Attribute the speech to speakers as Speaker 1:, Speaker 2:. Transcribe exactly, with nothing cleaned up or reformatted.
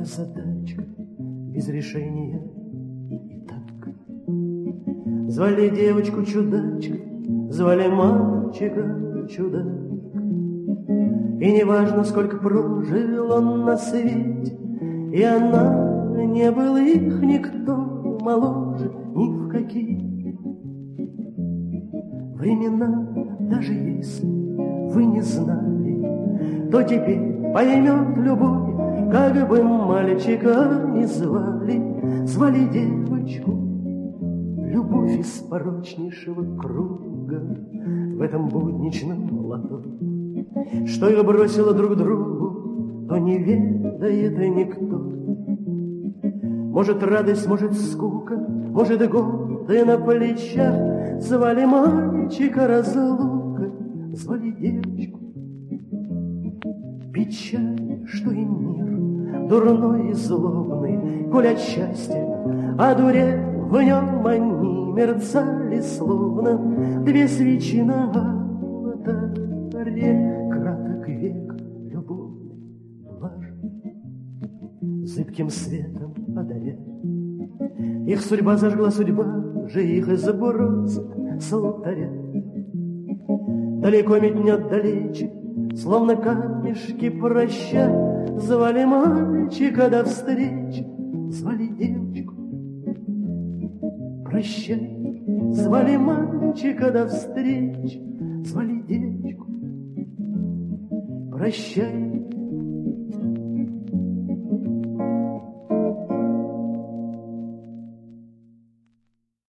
Speaker 1: задачка без решения и так. Звали девочку чудачка, звали мальчика чудак. И неважно, сколько прожил он на свете, и она, не был их никто моложе ни в какие времена. Даже если вы не знали, то теперь поймет любой, как бы мальчика ни звали. Звали девочку любовь из порочнейшего круга в этом будничном лото, что их бросило друг другу, то не ведает никто. Может, радость, может, скука, может, годы на плечах. Звали мальчика разлука, звали девочку печаль, что и мир дурной и злобный, коль от счастья одурев, в нем они мерцали, словно две свечи на алтаре. Краток век любовный, влажный, зыбким светом одаря. Их судьба зажгла, судьба же их и забросит с алтаря. Далеко метнет далече, словно камешки проща. Звали мальчика до встречи, звали девочку прощай. Звали мальчика до встречи, звали девочку прощай.